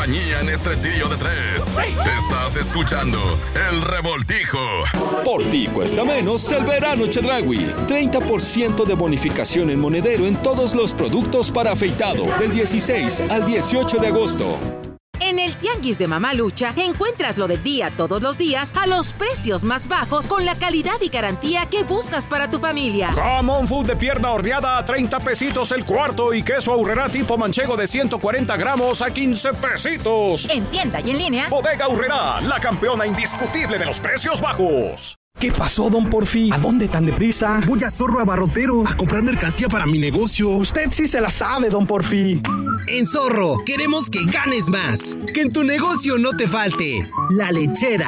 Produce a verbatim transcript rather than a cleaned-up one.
En este trío de tres. Estás escuchando El Revoltijo. Por ti cuesta menos el verano Chedraui. treinta por ciento de bonificación en monedero en todos los productos para afeitado del dieciséis al dieciocho de agosto. En el Tianguis de Mamalucha encuentras lo del día todos los días a los precios más bajos con la calidad y garantía que buscas para tu familia. Jamón Food de pierna horneada a treinta pesitos el cuarto y queso Aurrerá tipo manchego de ciento cuarenta gramos a quince pesitos. En tienda y en línea. Bodega Aurrerá, la campeona indiscutible de los precios bajos. ¿Qué pasó, don Porfi? ¿A dónde tan deprisa? Voy a Zorro Abarrotero a comprar mercancía para mi negocio. Usted sí se la sabe, don Porfi. En Zorro, queremos que ganes más. Que en tu negocio no te falte. La Lechera,